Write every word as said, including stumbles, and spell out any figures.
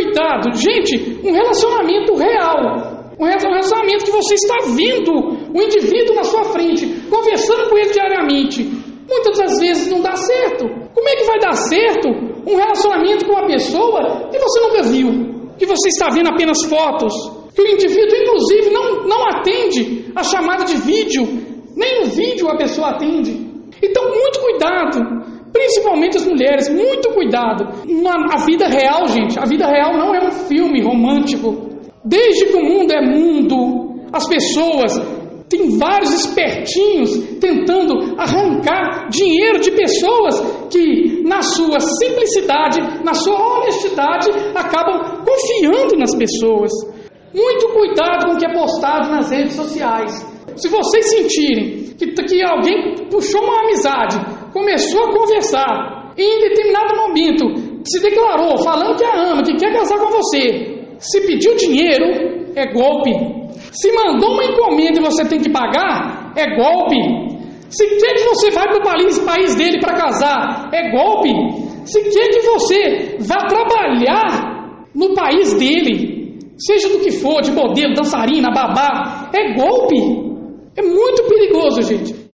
cuidado. Gente, um relacionamento real, um relacionamento que você está vendo o indivíduo na sua frente, conversando com ele diariamente, muitas das vezes não dá certo. Como é que vai dar certo um relacionamento com uma pessoa que você nunca viu, que você está vendo apenas fotos, que o indivíduo inclusive não, não atende a chamada de vídeo, nem no vídeo a pessoa atende? Então muito cuidado, principalmente as mulheres, muito cuidado. Na a vida real, gente, a vida real não é um filme romântico. Desde que o mundo é mundo, as pessoas têm vários espertinhos tentando arrancar dinheiro de pessoas que, na sua simplicidade, na sua honestidade, acabam confiando nas pessoas. Muito cuidado com o que é postado nas redes sociais. Se vocês sentirem que, que alguém puxou uma amizade, começou a conversar, e em determinado momento se declarou falando que a ama, que quer casar com você, se pediu dinheiro, é golpe. Se mandou uma encomenda e você tem que pagar, é golpe. Se quer que você vá para o país, país dele para casar, é golpe. Se quer que você vá trabalhar no país dele, seja do que for, de modelo, dançarina, babá, é golpe. É muito perigoso, gente.